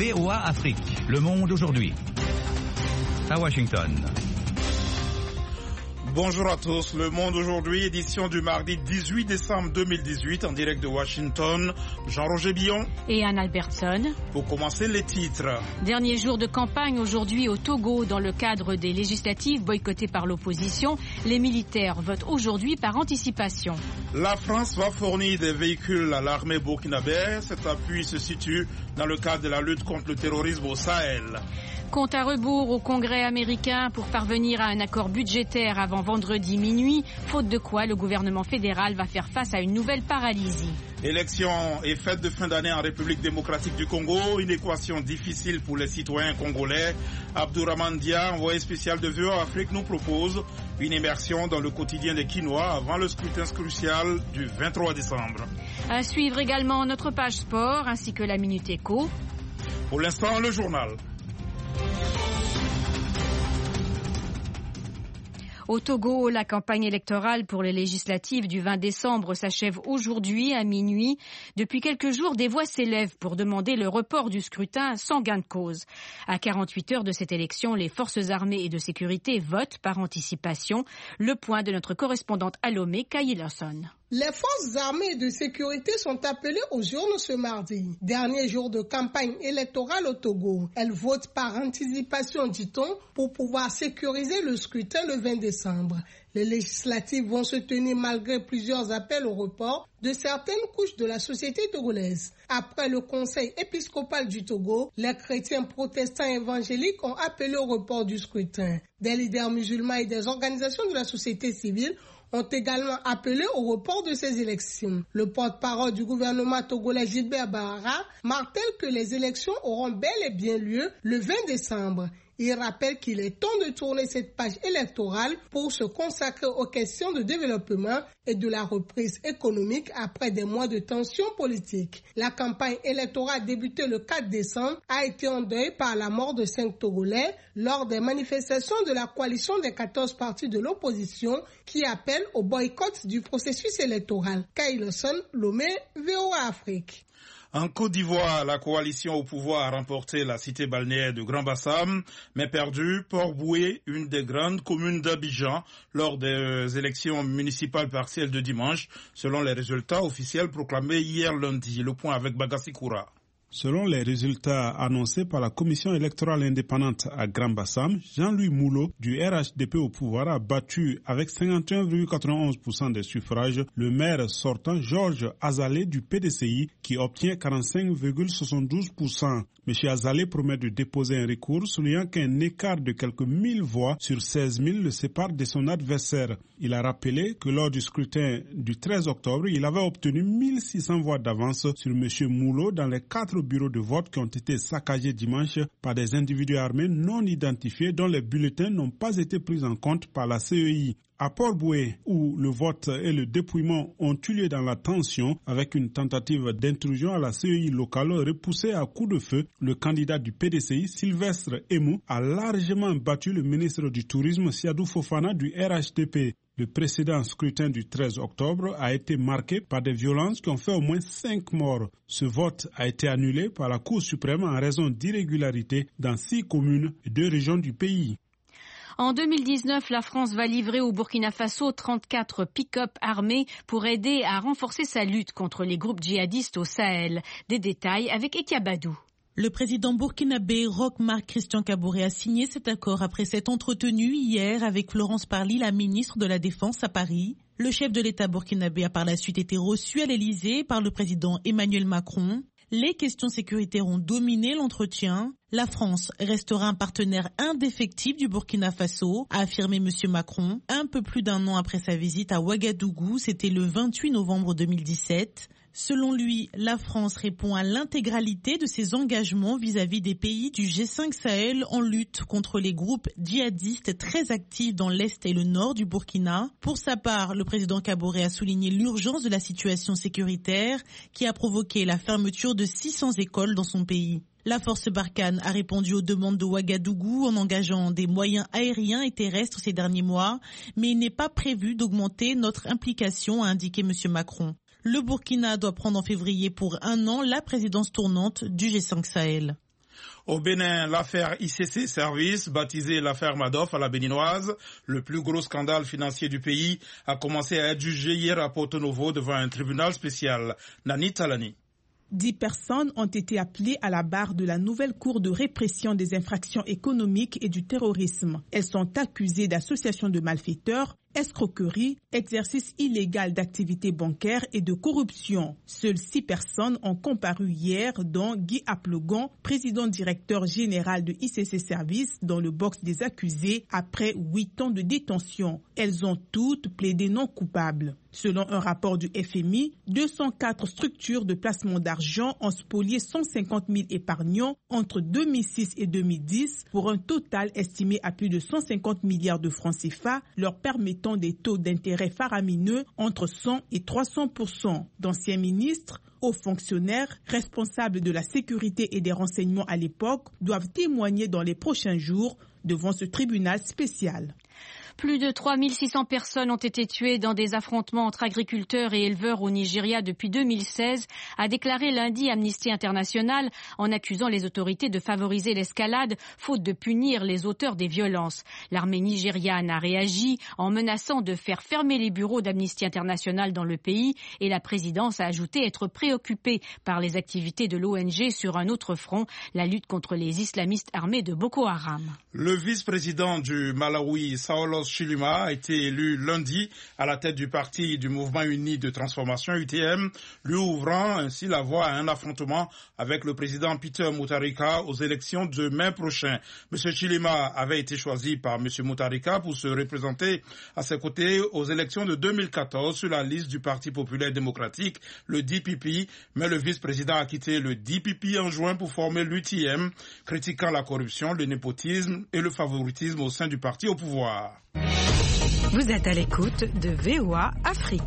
VOA Afrique, Le Monde aujourd'hui. À Washington. Bonjour à tous, Le Monde aujourd'hui, édition du mardi 18 décembre 2018, en direct de Washington. Jean-Roger Billon et Anne Albertson. Pour commencer, les titres. Dernier jour de campagne aujourd'hui au Togo, dans le cadre des législatives boycottées par l'opposition. Les militaires votent aujourd'hui par anticipation. La France va fournir des véhicules à l'armée burkinabé. Cet appui se situe dans le cadre de la lutte contre le terrorisme au Sahel. Compte à rebours au Congrès américain pour parvenir à un accord budgétaire avant vendredi minuit, faute de quoi le gouvernement fédéral va faire face à une nouvelle paralysie. Élections et fêtes de fin d'année en République démocratique du Congo, une équation difficile pour les citoyens congolais. Abdourahmane Dia, envoyé spécial de VOA Afrique, nous propose une immersion dans le quotidien des Kinois avant le scrutin crucial du 23 décembre. À suivre également notre page sport ainsi que la Minute Éco. Pour l'instant, le journal. Au Togo, la campagne électorale pour les législatives du 20 décembre s'achève aujourd'hui à minuit. Depuis quelques jours, des voix s'élèvent pour demander le report du scrutin sans gain de cause. À 48 heures de cette élection, les forces armées et de sécurité votent par anticipation. Le point de notre correspondante à Lomé, Kayi Lawson. Les forces armées et de sécurité sont appelées aux urnes ce mardi, dernier jour de campagne électorale au Togo. Elles votent par anticipation, dit-on, pour pouvoir sécuriser le scrutin le 20 décembre. Les législatives vont se tenir malgré plusieurs appels au report de certaines couches de la société togolaise. Après le conseil épiscopal du Togo, les chrétiens protestants évangéliques ont appelé au report du scrutin. Des leaders musulmans et des organisations de la société civile ont également appelé au report de ces élections. Le porte-parole du gouvernement togolais Gilbert Bahara martèle que les élections auront bel et bien lieu le 20 décembre. Il rappelle qu'il est temps de tourner cette page électorale pour se consacrer aux questions de développement et de la reprise économique après des mois de tensions politiques. La campagne électorale débutée le 4 décembre a été endeuillée par la mort de 5 Togolais lors des manifestations de la coalition des 14 partis de l'opposition qui appellent au boycott du processus électoral. Kayi Lawson, Lomé, VOA Afrique. En Côte d'Ivoire, la coalition au pouvoir a remporté la cité balnéaire de Grand-Bassam, mais perdu Port-Boué, une des grandes communes d'Abidjan, lors des élections municipales partielles de dimanche, selon les résultats officiels proclamés hier lundi. Le point avec Bagassi Koura. Selon les résultats annoncés par la commission électorale indépendante à Grand-Bassam, Jean-Louis Moulot du RHDP au pouvoir a battu avec 51,91% des suffrages le maire sortant Georges Azalé du PDCI qui obtient 45,72%. M. Azalé promet de déposer un recours soulignant qu'un écart de quelques 1000 voix sur 16 000 le sépare de son adversaire. Il a rappelé que lors du scrutin du 13 octobre, il avait obtenu 1600 voix d'avance sur M. Moulot dans les 4 bureaux de vote qui ont été saccagés dimanche par des individus armés non identifiés dont les bulletins n'ont pas été pris en compte par la CEI. À Port-Boué, où le vote et le dépouillement ont eu lieu dans la tension avec une tentative d'intrusion à la CEI locale repoussée à coups de feu, le candidat du PDCI, Sylvestre Emou, a largement battu le ministre du Tourisme, Siadou Fofana, du RHDP. Le précédent scrutin du 13 octobre a été marqué par des violences qui ont fait au moins 5 morts. Ce vote a été annulé par la Cour suprême en raison d'irrégularités dans 6 communes et 2 régions du pays. En 2019, la France va livrer au Burkina Faso 34 pick-up armés pour aider à renforcer sa lutte contre les groupes djihadistes au Sahel. Des détails avec Ekiabadou. Le président burkinabé Roch Marc Christian Kaboré a signé cet accord après s'être entretenu hier avec Florence Parly, la ministre de la Défense à Paris. Le chef de l'État burkinabé a par la suite été reçu à l'Élysée par le président Emmanuel Macron. Les questions sécuritaires ont dominé l'entretien. La France restera un partenaire indéfectible du Burkina Faso, a affirmé M. Macron, un peu plus d'un an après sa visite à Ouagadougou, c'était le 28 novembre 2017. Selon lui, la France répond à l'intégralité de ses engagements vis-à-vis des pays du G5 Sahel en lutte contre les groupes djihadistes très actifs dans l'est et le nord du Burkina. Pour sa part, le président Kaboré a souligné l'urgence de la situation sécuritaire qui a provoqué la fermeture de 600 écoles dans son pays. La force Barkhane a répondu aux demandes de Ouagadougou en engageant des moyens aériens et terrestres ces derniers mois, mais il n'est pas prévu d'augmenter notre implication, a indiqué M. Macron. Le Burkina doit prendre en février pour 1 an la présidence tournante du G5 Sahel. Au Bénin, l'affaire ICC Service, baptisée l'affaire Madoff à la béninoise, le plus gros scandale financier du pays, a commencé à être jugé hier à Porto Novo devant un tribunal spécial. Nani Talani. 10 personnes ont été appelées à la barre de la nouvelle cour de répression des infractions économiques et du terrorisme. Elles sont accusées d'association de malfaiteurs, escroquerie, exercice illégal d'activités bancaires et de corruption. Seules 6 personnes ont comparu hier, dont Guy Aplegon, président directeur général de ICC Service, dans le box des accusés après 8 ans de détention. Elles ont toutes plaidé non coupables. Selon un rapport du FMI, 204 structures de placement d'argent ont spolié 150 000 épargnants entre 2006 et 2010 pour un total estimé à plus de 150 milliards de francs CFA, leur permettant des taux d'intérêt faramineux entre 100 et 300%. D'anciens ministres, hauts fonctionnaires, responsables de la sécurité et des renseignements à l'époque, doivent témoigner dans les prochains jours devant ce tribunal spécial. Plus de 3600 personnes ont été tuées dans des affrontements entre agriculteurs et éleveurs au Nigeria depuis 2016, a déclaré lundi Amnesty International en accusant les autorités de favoriser l'escalade, faute de punir les auteurs des violences. L'armée nigériane a réagi en menaçant de faire fermer les bureaux d'Amnesty International dans le pays et la présidence a ajouté être préoccupée par les activités de l'ONG sur un autre front, la lutte contre les islamistes armés de Boko Haram. Le vice-président du Malawi, Saulos Chilima, a été élu lundi à la tête du parti du Mouvement Uni de Transformation UTM, lui ouvrant ainsi la voie à un affrontement avec le président Peter Mutharika aux élections de mai prochain. M. Chilima avait été choisi par M. Mutharika pour se représenter à ses côtés aux élections de 2014 sur la liste du Parti populaire démocratique, le DPP, mais le vice-président a quitté le DPP en juin pour former l'UTM, critiquant la corruption, le népotisme et le favoritisme au sein du parti au pouvoir. Vous êtes à l'écoute de VOA Afrique.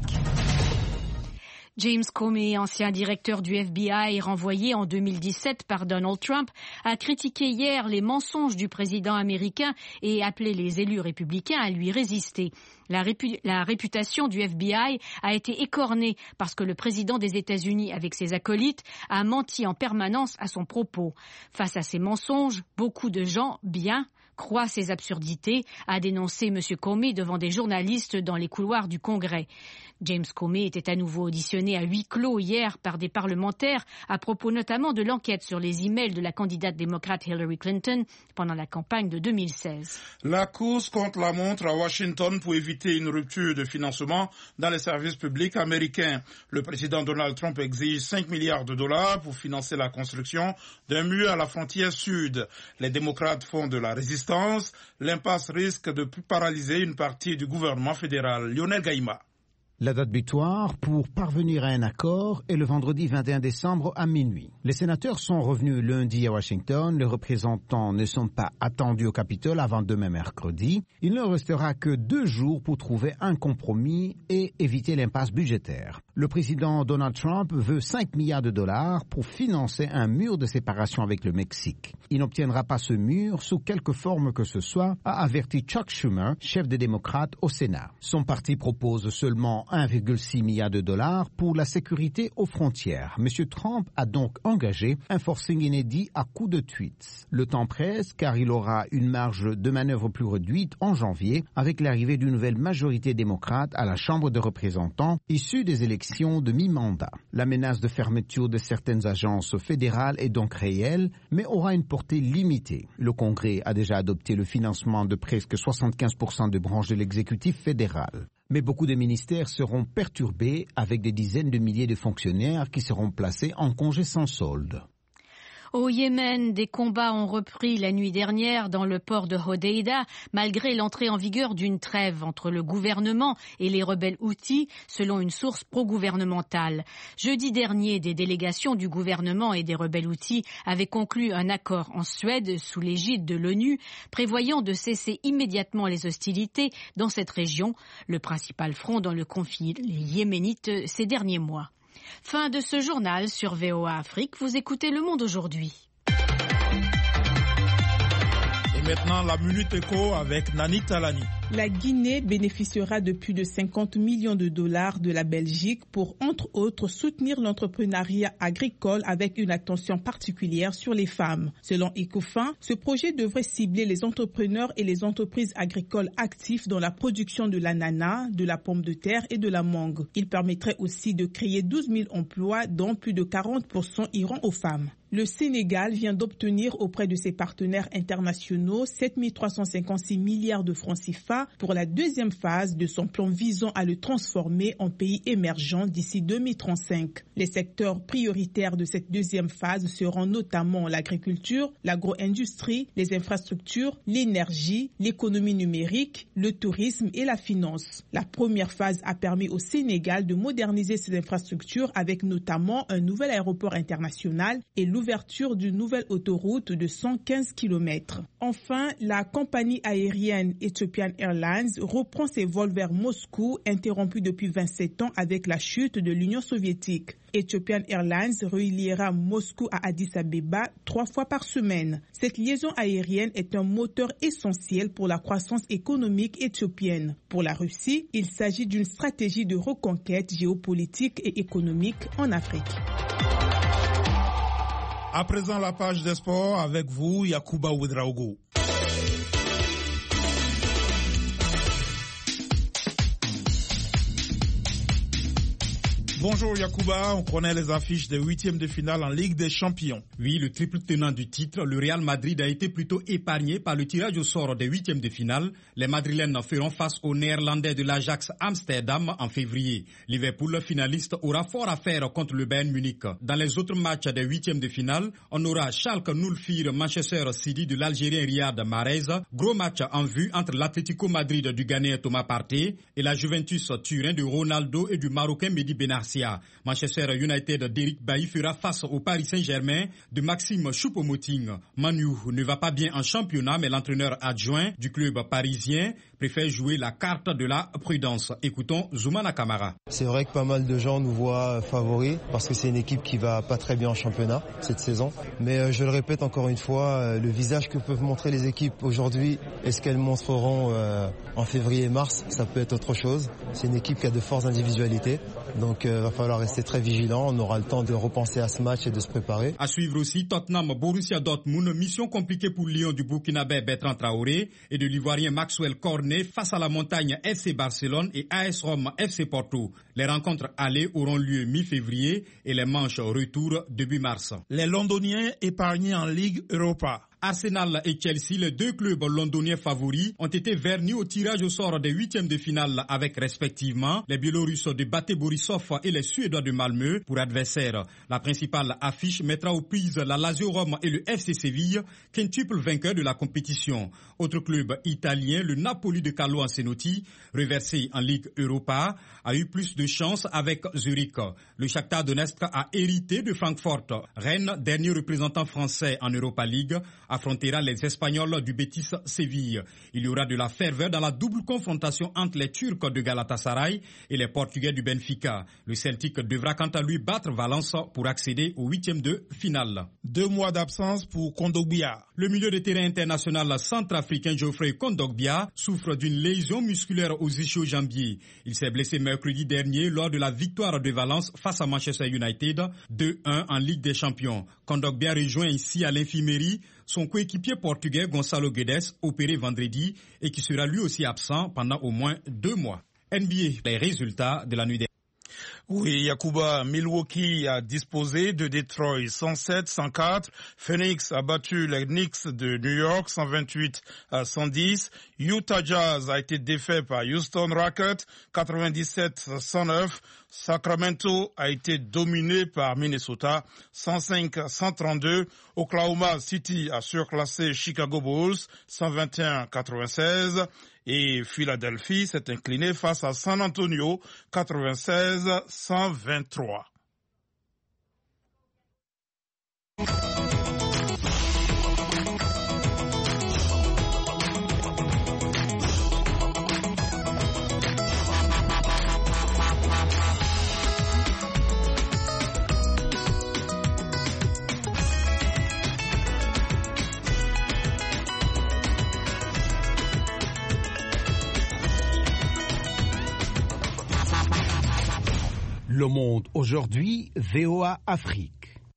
James Comey, ancien directeur du FBI renvoyé en 2017 par Donald Trump, a critiqué hier les mensonges du président américain et appelé les élus républicains à lui résister. La réputation du FBI a été écornée parce que le président des États-Unis, avec ses acolytes, a menti en permanence à son propos. Face à ces mensonges, beaucoup de gens, bien, croient ces absurdités, a dénoncé M. Comey devant des journalistes dans les couloirs du Congrès. James Comey était à nouveau auditionné à huis clos hier par des parlementaires à propos notamment de l'enquête sur les emails de la candidate démocrate Hillary Clinton pendant la campagne de 2016. La course contre la montre à Washington pour éviter une rupture de financement dans les services publics américains. Le président Donald Trump exige 5 milliards de dollars pour financer la construction d'un mur à la frontière sud. Les démocrates font de la résistance. L'impasse risque de paralyser une partie du gouvernement fédéral. Lionel Gaïma. La date butoir pour parvenir à un accord est le vendredi 21 décembre à minuit. Les sénateurs sont revenus lundi à Washington. Les représentants ne sont pas attendus au Capitole avant demain mercredi. Il ne restera que 2 jours pour trouver un compromis et éviter l'impasse budgétaire. Le président Donald Trump veut 5 milliards de dollars pour financer un mur de séparation avec le Mexique. Il n'obtiendra pas ce mur sous quelque forme que ce soit, a averti Chuck Schumer, chef des démocrates au Sénat. Son parti propose seulement 1,6 milliard de dollars pour la sécurité aux frontières. M. Trump a donc engagé un forcing inédit à coups de tweets. Le temps presse car il aura une marge de manœuvre plus réduite en janvier avec l'arrivée d'une nouvelle majorité démocrate à la Chambre des représentants issue des élections de mi-mandat. La menace de fermeture de certaines agences fédérales est donc réelle, mais aura une portée limitée. Le Congrès a déjà adopté le financement de presque 75% de branches de l'exécutif fédéral. Mais beaucoup de ministères seront perturbés avec des dizaines de milliers de fonctionnaires qui seront placés en congé sans solde. Au Yémen, des combats ont repris la nuit dernière dans le port de Hodeïda, malgré l'entrée en vigueur d'une trêve entre le gouvernement et les rebelles Houthis, selon une source pro-gouvernementale. Jeudi dernier, des délégations du gouvernement et des rebelles Houthis avaient conclu un accord en Suède, sous l'égide de l'ONU, prévoyant de cesser immédiatement les hostilités dans cette région, le principal front dans le conflit yéménite ces derniers mois. Fin de ce journal sur VOA Afrique. Vous écoutez Le Monde aujourd'hui. Et maintenant, la Minute Éco avec Nani Talani. La Guinée bénéficiera de plus de 50 millions de dollars de la Belgique pour, entre autres, soutenir l'entrepreneuriat agricole avec une attention particulière sur les femmes. Selon Ecofin, ce projet devrait cibler les entrepreneurs et les entreprises agricoles actifs dans la production de l'ananas, de la pomme de terre et de la mangue. Il permettrait aussi de créer 12 000 emplois, dont plus de 40% iront aux femmes. Le Sénégal vient d'obtenir auprès de ses partenaires internationaux 7 356 milliards de francs CFA pour la deuxième phase de son plan visant à le transformer en pays émergent d'ici 2035. Les secteurs prioritaires de cette deuxième phase seront notamment l'agriculture, l'agro-industrie, les infrastructures, l'énergie, l'économie numérique, le tourisme et la finance. La première phase a permis au Sénégal de moderniser ses infrastructures avec notamment un nouvel aéroport international et l'ouverture d'une nouvelle autoroute de 115 km. Enfin, la compagnie aérienne Ethiopian Airlines reprend ses vols vers Moscou, interrompus depuis 27 ans avec la chute de l'Union soviétique. Ethiopian Airlines reliera Moscou à Addis Abeba 3 fois par semaine. Cette liaison aérienne est un moteur essentiel pour la croissance économique éthiopienne. Pour la Russie, il s'agit d'une stratégie de reconquête géopolitique et économique en Afrique. À présent, la page des sports avec vous, Yacouba Ouedraogo. Bonjour Yacouba, on connaît les affiches des 8e de finale en Ligue des Champions. Oui, le triple tenant du titre, le Real Madrid a été plutôt épargné par le tirage au sort des 8e de finale. Les Madrilènes feront face aux Néerlandais de l'Ajax Amsterdam en février. Liverpool, finaliste, aura fort à faire contre le Bayern Munich. Dans les autres matchs des 8e de finale, on aura Schalke 04 Manchester City de l'Algérien Riyad Mahrez. Gros match en vue entre l'Atlético Madrid du Ghanéen Thomas Partey et la Juventus Turin de Ronaldo et du Marocain Mehdi Benarsia. Manchester United d'Eric Bailly fera face au Paris Saint-Germain de Maxime Choupo-Moting. Manu ne va pas bien en championnat, mais l'entraîneur adjoint du club parisien préfère jouer la carte de la prudence. Écoutons Zoumana Kamara. C'est vrai que pas mal de gens nous voient favoris parce que c'est une équipe qui va pas très bien en championnat cette saison. Mais je le répète encore une fois, le visage que peuvent montrer les équipes aujourd'hui et ce qu'elles montreront en février et mars, ça peut être autre chose. C'est une équipe qui a de fortes individualités. Donc va falloir rester très vigilant. On aura le temps de repenser à ce match et de se préparer. À suivre aussi Tottenham Borussia Dortmund, mission compliquée pour Lyon du Burkinabé Bertrand Traoré et de l'Ivoirien Maxwell Cornet face à la montagne FC Barcelone et AS Rome FC Porto. Les rencontres allées auront lieu mi-février et les manches retour début mars. Les Londoniens épargnés en Ligue Europa. Arsenal et Chelsea, les deux clubs londoniens favoris, ont été vernis au tirage au sort des 8e de finale avec respectivement les Biélorusses de Bate Borisov et les Suédois de Malmö pour adversaires. La principale affiche mettra aux prises la Lazio Rome et le FC Séville, quintuple vainqueur de la compétition. Autre club italien, le Napoli de Carlo Ancelotti, reversé en Ligue Europa, a eu plus de chance avec Zurich. Le Shakhtar Donetsk a hérité de Francfort. Rennes, dernier représentant français en Europa League, affrontera les Espagnols du Betis Séville. Il y aura de la ferveur dans la double confrontation entre les Turcs de Galatasaray et les Portugais du Benfica. Le Celtic devra quant à lui battre Valence pour accéder aux 8e de finale. 2 mois d'absence pour Kondogbia. Le milieu de terrain international centrafricain Geoffrey Kondogbia souffre d'une lésion musculaire aux ischio-jambiers. Il s'est blessé mercredi dernier lors de la victoire de Valence face à Manchester United 2-1 en Ligue des Champions. Kondogbia rejoint ici à l'infirmerie son coéquipier portugais Gonçalo Guedes, opéré vendredi et qui sera lui aussi absent pendant au moins 2 mois. NBA, les résultats de la nuit dernière. Oui, Yacouba, Milwaukee a disposé de Detroit 107-104. Phoenix a battu les Knicks de New York 128-110. Utah Jazz a été défait par Houston Rockets 97-109. Sacramento a été dominé par Minnesota 105-132. Oklahoma City a surclassé Chicago Bulls 121-96. Et Philadelphie s'est incliné face à San Antonio 96-123. Le Monde aujourd'hui, VOA Afrique.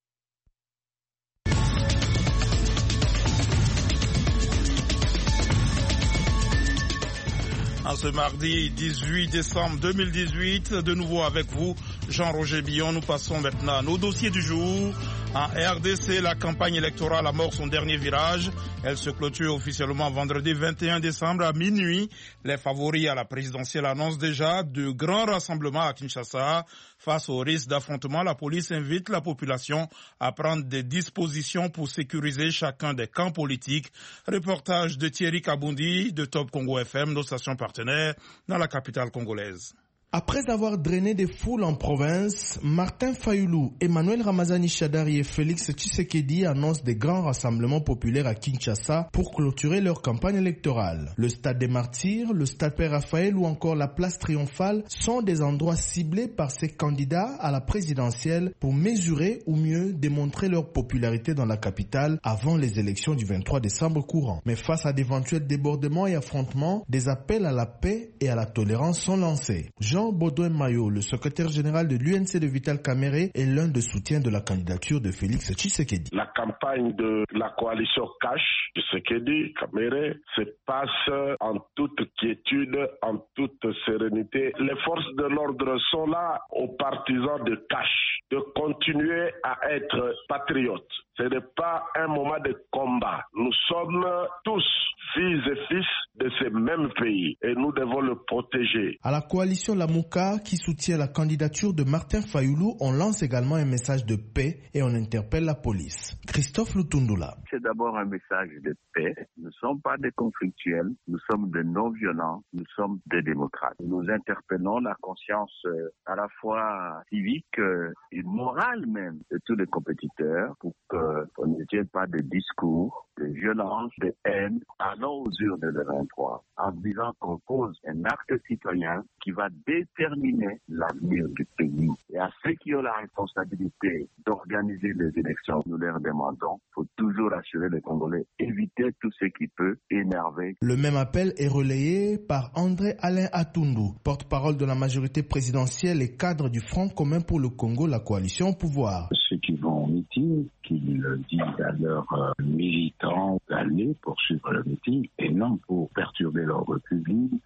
En ce mardi 18 décembre 2018, de nouveau avec vous, Jean-Roger Billon. Nous passons maintenant à nos dossiers du jour. En RDC, la campagne électorale amorce son dernier virage. Elle se clôture officiellement vendredi 21 décembre à minuit. Les favoris à la présidentielle annoncent déjà de grands rassemblements à Kinshasa. Face au risque d'affrontement, la police invite la population à prendre des dispositions pour sécuriser chacun des camps politiques. Reportage de Thierry Kabundi de Top Congo FM, nos stations partenaires dans la capitale congolaise. Après avoir drainé des foules en province, Martin Fayulu, Emmanuel Ramazani Shadari et Félix Tshisekedi annoncent des grands rassemblements populaires à Kinshasa pour clôturer leur campagne électorale. Le stade des Martyrs, le stade Père Raphaël ou encore la place Triomphale sont des endroits ciblés par ces candidats à la présidentielle pour mesurer ou mieux démontrer leur popularité dans la capitale avant les élections du 23 décembre courant. Mais face à d'éventuels débordements et affrontements, des appels à la paix et à la tolérance sont lancés. Jean Baudouin Mayo, le secrétaire général de l'UNC de Vital Kamerhe, est l'un des soutiens de la candidature de Félix Tshisekedi. La campagne de la coalition Cash, Tshisekedi, Kamerhe, se passe en toute quiétude, en toute sérénité. Les forces de l'ordre sont là aux partisans de Cash de continuer à être patriotes. Ce n'est pas un moment de combat. Nous sommes tous filles et fils de ce même pays et nous devons le protéger. À la coalition Lamouka, qui soutient la candidature de Martin Fayulu, on lance également un message de paix et on interpelle la police. Christophe Lutundula. C'est d'abord un message de paix. Nous ne sommes pas des conflictuels, nous sommes des non-violents, nous sommes des démocrates. Nous interpellons la conscience à la fois civique et morale même de tous les compétiteurs pour qu'on ne tienne pas de discours, de violence, de haine. Allons aux urnes le 23 en disant qu'on pose un acte citoyen qui va déterminer l'avenir du pays. Et à ceux qui ont la responsabilité d'organiser les élections, nous leur demandons, il faut toujours assurer les Congolais, éviter tout ce qui peut énerver. Le même appel est relayé par André Alain Atundu, porte-parole de la majorité présidentielle et cadre du Front commun pour le Congo, la coalition au pouvoir. Ceux qui vont au meeting, qu'ils disent à leurs militants d'aller poursuivre le meeting et non pour perturber l'ordre public.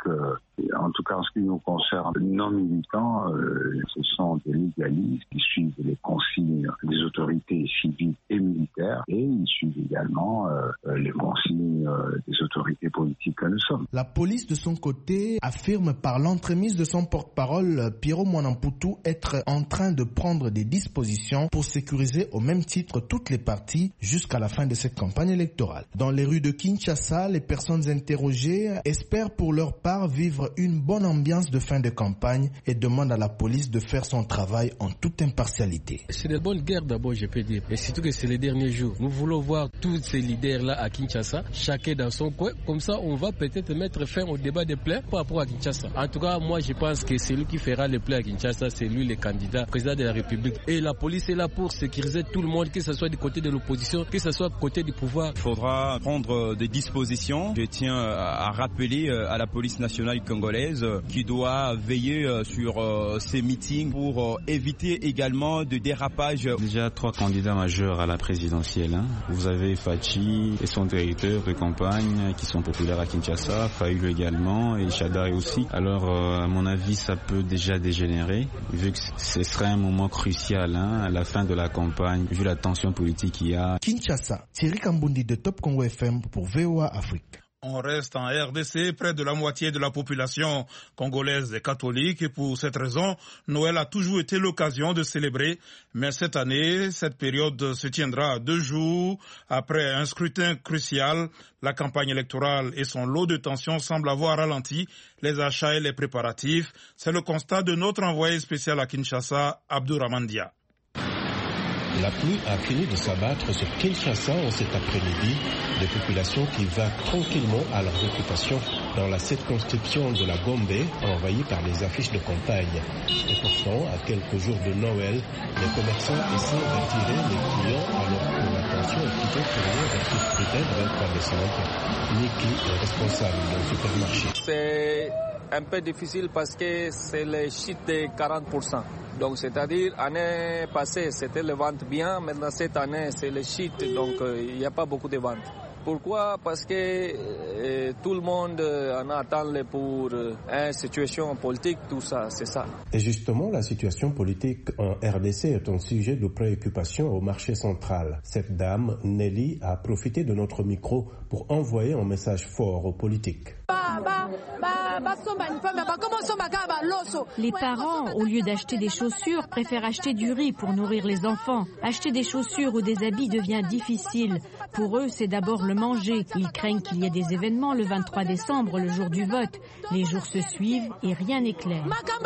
En tout cas, en ce qui nous concerne, les non-militants, ce sont des légalistes qui suivent les consignes des autorités civiles et militaires et ils suivent également les consignes des autorités politiques que nous sommes. La police, de son côté, affirme par l'entremise de son porte-parole, Piero Mwanamputu, être en train de prendre des dispositions pour sécuriser au même titre toutes les parties jusqu'à la fin de cette campagne électorale. Dans les rues de Kinshasa, les personnes interrogées espèrent pour leur part vivre une bonne ambiance de fin de campagne et demandent à la police de faire son travail en toute impartialité. C'est de bonne guerre d'abord, je peux dire, et surtout que c'est les derniers jours. Nous voulons voir tous ces leaders-là à Kinshasa, chacun dans son coin, comme ça on va peut-être mettre fin au débat des plaies par rapport à Kinshasa. En tout cas, moi je pense que c'est lui qui fera les plaies à Kinshasa, c'est lui le candidat président de la République. Et la police est là pour sécuriser tout le monde, que ce soit du côté de l'opposition, que ce soit du côté du pouvoir. Il faudra prendre des dispositions. Je tiens à rappeler à la police nationale congolaise qui doit veiller sur ces meetings pour éviter également de dérapage. Déjà 3 candidats majeurs à la présidentielle. Vous avez Fachi et son directeur de campagne qui sont populaires à Kinshasa, Fayulu également et Shadari aussi. Alors à mon avis ça peut déjà dégénérer vu que ce serait un moment crucial à la fin de la campagne vu la tension politique qu'il y a. Kinshasa, Thierry Kambundi de Top Congo FM pour VOA Afrique. On reste en RDC, près de la moitié de la population congolaise est catholique et pour cette raison, Noël a toujours été l'occasion de célébrer. Mais cette année, cette période se tiendra 2 jours après un scrutin crucial. La campagne électorale et son lot de tensions semblent avoir ralenti les achats et les préparatifs. C'est le constat de notre envoyé spécial à Kinshasa, Abdourahmane Dia. La pluie a fini de s'abattre sur Kinshasa en cet après-midi, des populations qui vaguent tranquillement à leurs occupations dans la circonscription de la Gombe, envahie par les affiches de campagne. Et pourtant, à quelques jours de Noël, les commerçants essaient d'attirer les clients alors que l'attention est plutôt tournée vers ce scrutin du 23 décembre. Niki est responsable d'un supermarché. C'est un peu difficile parce que c'est le chute de 40%. Donc c'est-à-dire, l'année passée, c'était les ventes bien, maintenant cette année, c'est le chute, donc il n'y a pas beaucoup de ventes. Pourquoi? Parce que tout le monde en attend pour une situation politique, tout ça, c'est ça. Et justement, la situation politique en RDC est un sujet de préoccupation au marché central. Cette dame, Nelly, a profité de notre micro pour envoyer un message fort aux politiques. Les parents, au lieu d'acheter des chaussures, préfèrent acheter du riz pour nourrir les enfants. Acheter des chaussures ou des habits devient difficile. Pour eux, c'est d'abord le manger. Ils craignent qu'il y ait des événements le 23 décembre, le jour du vote. Les jours se suivent et rien n'est clair.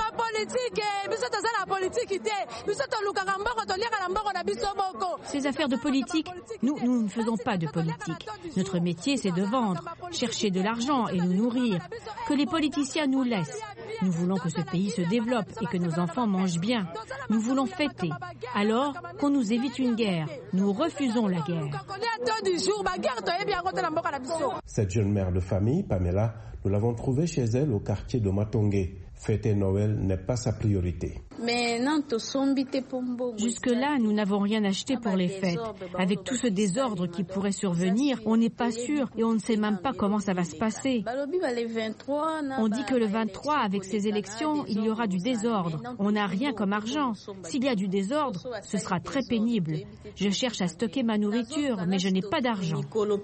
Ces affaires de politique, nous ne faisons pas de politique. Notre métier, c'est de vendre, chercher de l'argent et nous nourrir. Que les politiciens nous laissent. Nous voulons que ce pays se développe et que nos enfants mangent bien. Nous voulons fêter. Alors, qu'on nous évite une guerre. Nous refusons la guerre. Cette jeune mère de famille, Pamela, nous l'avons trouvée chez elle au quartier de Matongé. Fêter Noël n'est pas sa priorité. Jusque-là, nous n'avons rien acheté pour les fêtes. Avec tout ce désordre qui pourrait survenir, on n'est pas sûr et on ne sait même pas comment ça va se passer. On dit que le 23, avec ces élections, il y aura du désordre. On n'a rien comme argent. S'il y a du désordre, ce sera très pénible. Je cherche à stocker ma nourriture, mais je n'ai pas d'argent.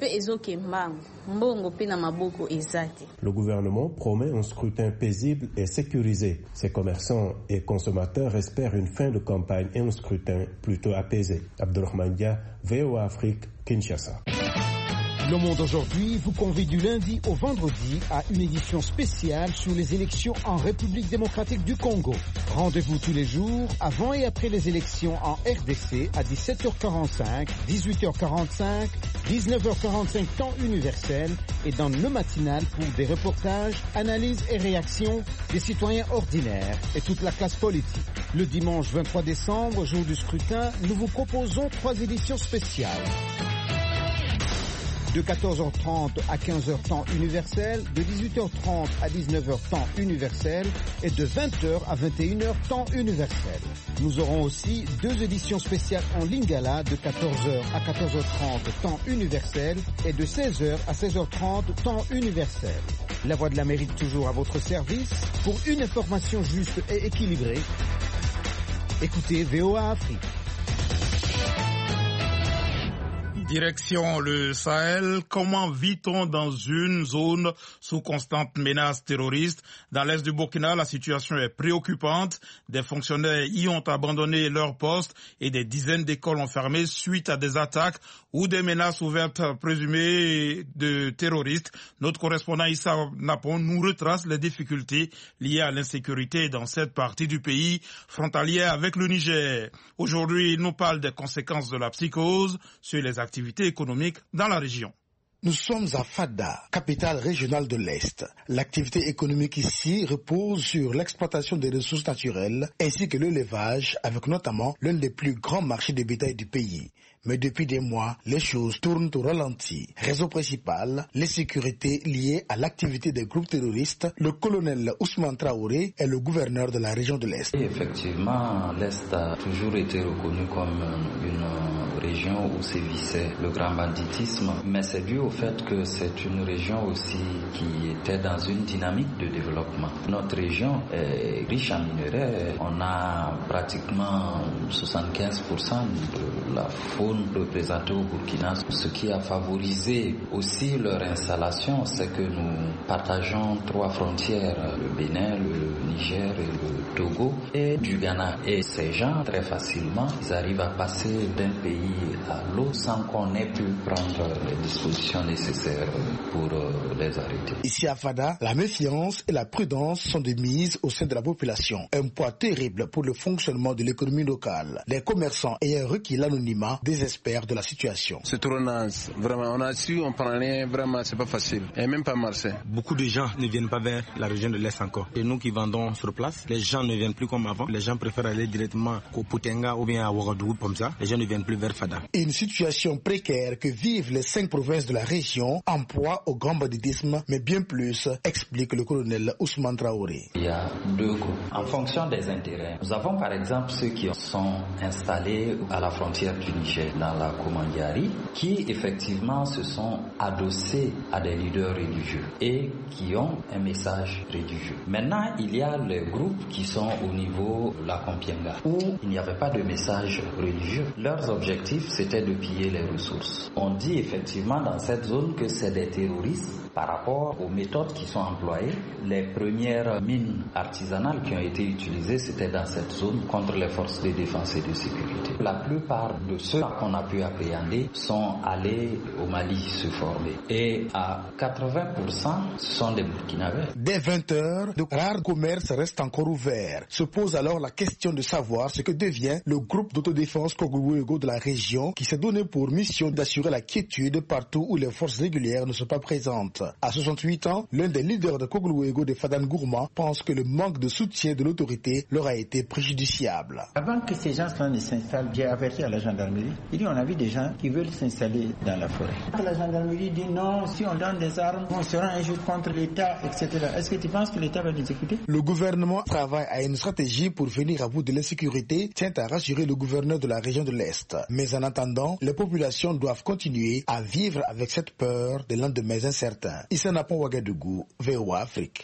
Le gouvernement promet un scrutin paisible et sécurisé. Ces commerçants et consommateurs espèrent une fin de campagne et un scrutin plutôt apaisé. Abdourahmane Dia, VOA Afrique, Kinshasa. Le Monde aujourd'hui vous convie du lundi au vendredi à une édition spéciale sur les élections en République démocratique du Congo. Rendez-vous tous les jours avant et après les élections en RDC à 17h45, 18h45, 19h45 temps universel et dans le matinal pour des reportages, analyses et réactions des citoyens ordinaires et toute la classe politique. Le dimanche 23 décembre, jour du scrutin, nous vous proposons 3 éditions spéciales. De 14h30 à 15h temps universel, de 18h30 à 19h temps universel et de 20h à 21h temps universel. Nous aurons aussi 2 éditions spéciales en Lingala de 14h à 14h30 temps universel et de 16h à 16h30 temps universel. La Voix de l'Amérique toujours à votre service pour une information juste et équilibrée. Écoutez VOA Afrique. Direction le Sahel, comment vit-on dans une zone sous constante menace terroriste? Dans l'est du Burkina, la situation est préoccupante. Des fonctionnaires y ont abandonné leur poste et des dizaines d'écoles ont fermé suite à des attaques ou des menaces ouvertes présumées de terroristes. Notre correspondant Issa Napon nous retrace les difficultés liées à l'insécurité dans cette partie du pays frontalière avec le Niger. Aujourd'hui, il nous parle des conséquences de la psychose sur les activités économiques dans la région. Nous sommes à Fada, capitale régionale de l'Est. L'activité économique ici repose sur l'exploitation des ressources naturelles ainsi que l'élevage, avec notamment l'un des plus grands marchés de bétail du pays. Mais depuis des mois, les choses tournent au ralenti. Raison principale, l'insécurité liée à l'activité des groupes terroristes. Le colonel Ousmane Traoré est le gouverneur de la région de l'Est. Et effectivement, l'Est a toujours été reconnu comme une région où sévissait le grand banditisme, mais c'est dû au fait que c'est une région aussi qui était dans une dynamique de développement. Notre région est riche en minerais. On a pratiquement 75% de la faune représentée au Burkina. Ce qui a favorisé aussi leur installation, c'est que nous partageons 3 frontières, le Bénin, le Niger et le Togo, et du Ghana. Et ces gens, très facilement, ils arrivent à passer d'un pays à l'autre sans qu'on ait pu prendre les dispositions nécessaires pour les arrêter. Ici à Fada, la méfiance et la prudence sont de mise au sein de la population. Un poids terrible pour le fonctionnement de l'économie locale. Les commerçants ayant requis l'anonymat désespèrent de la situation. C'est trop naze, vraiment. On a su, on prend rien, vraiment, c'est pas facile. Et même pas marché. Beaucoup de gens ne viennent pas vers la région de l'Est encore. Et nous qui vendons sur place, les gens ne viennent plus comme avant. Les gens préfèrent aller directement au Poutenga ou bien à Ouagadougou comme ça. Les gens ne viennent plus vers FADA. Une situation précaire que vivent les 5 provinces de la région en proie au grand banditisme, mais bien plus, explique le colonel Ousmane Traoré. Il y a 2 groupes en fonction des intérêts. Nous avons par exemple ceux qui sont installés à la frontière du Niger, dans la Koumandiari, qui effectivement se sont adossés à des leaders religieux et qui ont un message religieux. Maintenant, il y a les groupes qui sont au niveau de la Kompienga, où il n'y avait pas de message religieux. Leurs objectifs, c'était de piller les ressources. On dit effectivement dans cette zone que c'est des terroristes par rapport aux méthodes qui sont employées. Les premières mines artisanales qui ont été utilisées, c'était dans cette zone contre les forces de défense et de sécurité. La plupart de ceux qu'on a pu appréhender sont allés au Mali se former. Et à 80%, ce sont des Burkinabés. Dès 20h, de rares commerces restent encore ouverts. Se pose alors la question de savoir ce que devient le groupe d'autodéfense Kogluego de la région qui s'est donné pour mission d'assurer la quiétude partout où les forces régulières ne sont pas présentes. À 68 ans, l'un des leaders de Kogluego de Fadan Gourma pense que le manque de soutien de l'autorité leur a été préjudiciable. Avant que ces gens-là ne s'installent, j'ai averti à la gendarmerie. Il dit on a vu des gens qui veulent s'installer dans la forêt. La gendarmerie dit non, si on donne des armes, on sera un jour contre l'État, etc. Est-ce que tu penses que l'État va nous écouter? Le gouvernement travaille à une stratégie pour venir à bout de l'insécurité, tient à rassurer le gouverneur de la région de l'Est. Mais en attendant, les populations doivent continuer à vivre avec cette peur des lendemains incertains. Issa Napon Ouagadougou, VOA Afrique.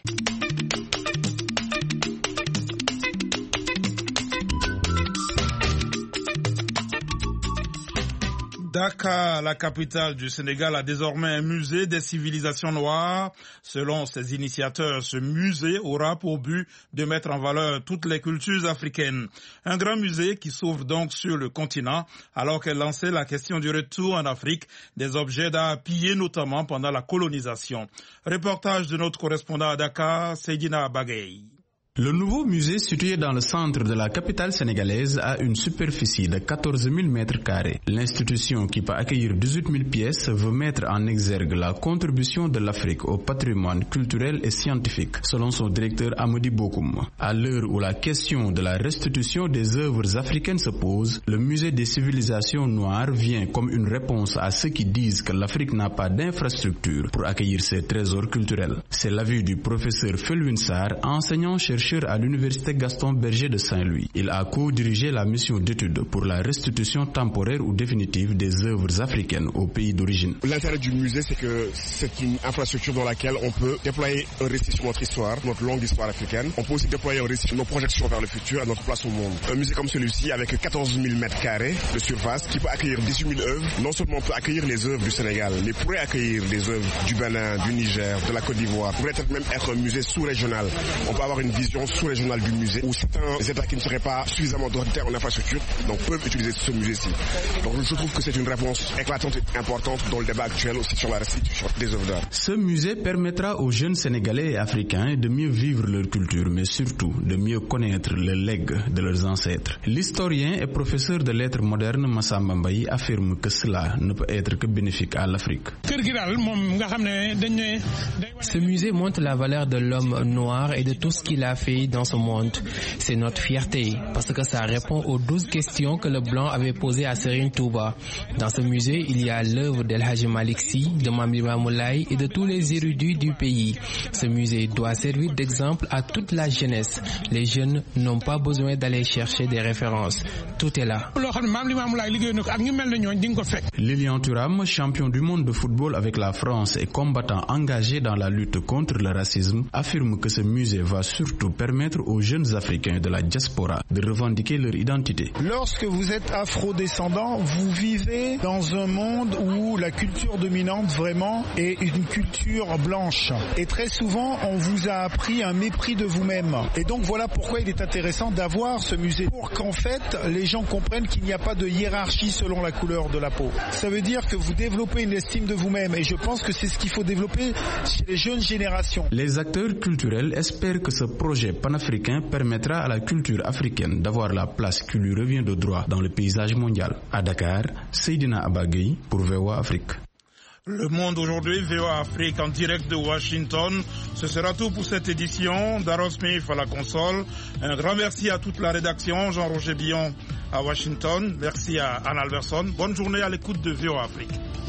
Dakar, la capitale du Sénégal, a désormais un musée des civilisations noires. Selon ses initiateurs, ce musée aura pour but de mettre en valeur toutes les cultures africaines. Un grand musée qui s'ouvre donc sur le continent, alors qu'elle lançait la question du retour en Afrique des objets d'art pillés notamment pendant la colonisation. Reportage de notre correspondant à Dakar, Seydina Bagay. Le nouveau musée situé dans le centre de la capitale sénégalaise a une superficie de 14 000 mètres carrés. L'institution qui peut accueillir 18 000 pièces veut mettre en exergue la contribution de l'Afrique au patrimoine culturel et scientifique, selon son directeur Amadi Bokoum. À l'heure où la question de la restitution des œuvres africaines se pose, le musée des civilisations noires vient comme une réponse à ceux qui disent que l'Afrique n'a pas d'infrastructure pour accueillir ses trésors culturels. C'est l'avis du professeur Felwine Sarr, enseignant-chercheur à l'université Gaston Berger de Saint-Louis. Il a co-dirigé la mission d'étude pour la restitution temporaire ou définitive des œuvres africaines au pays d'origine. L'intérêt du musée, c'est que c'est une infrastructure dans laquelle on peut déployer un récit sur notre histoire, notre longue histoire africaine. On peut aussi déployer un récit sur nos projections vers le futur et notre place au monde. Un musée comme celui-ci, avec 14 000 mètres carrés de surface, qui peut accueillir 18 000 œuvres, non seulement peut accueillir les œuvres du Sénégal, mais pourrait accueillir des œuvres du Bénin, du Niger, de la Côte d'Ivoire. Pourrait même être un musée sous-régional. On peut avoir une vision sous-régionale du musée où certains États qui ne seraient pas suffisamment dotés en infrastructure donc peuvent utiliser ce musée-ci. Donc je trouve que c'est une réponse éclatante et importante dans le débat actuel aussi sur la restitution des œuvres d'art. Ce musée permettra aux jeunes Sénégalais et Africains de mieux vivre leur culture, mais surtout de mieux connaître le legs de leurs ancêtres. L'historien et professeur de lettres modernes Massamba Mbaye affirme que cela ne peut être que bénéfique à l'Afrique. Ce musée montre la valeur de l'homme noir et de tout ce qu'il a fait dans ce monde. C'est notre fierté parce que ça répond aux 12 questions que le blanc avait posées à Serigne Touba. Dans ce musée, il y a l'œuvre d'El Hadji Malick Sy, de Mame Limamou Laye et de tous les érudits du pays. Ce musée doit servir d'exemple à toute la jeunesse. Les jeunes n'ont pas besoin d'aller chercher des références. Tout est là. Lilian Thuram, champion du monde de football avec la France et combattant engagé dans la lutte contre le racisme, affirme que ce musée va surtout permettre aux jeunes Africains de la diaspora de revendiquer leur identité. Lorsque vous êtes afro-descendant, vous vivez dans un monde où la culture dominante vraiment est une culture blanche. Et très souvent, on vous a appris un mépris de vous-même. Et donc voilà pourquoi il est intéressant d'avoir ce musée. Pour qu'en fait, les gens comprennent qu'il n'y a pas de hiérarchie selon la couleur de la peau. Ça veut dire que vous développez une estime de vous-même. Et je pense que c'est ce qu'il faut développer chez les jeunes générations. Les acteurs culturels espèrent que ce projet panafricain permettra à la culture africaine d'avoir la place qui lui revient de droit dans le paysage mondial. À Dakar, Seydina Abagui pour VOA Afrique. Le Monde aujourd'hui, VOA Afrique en direct de Washington. Ce sera tout pour cette édition. Darren Smith à la console. Un grand merci à toute la rédaction. Jean-Roger Billon à Washington. Merci à Anne Alverson. Bonne journée à l'écoute de VOA Afrique.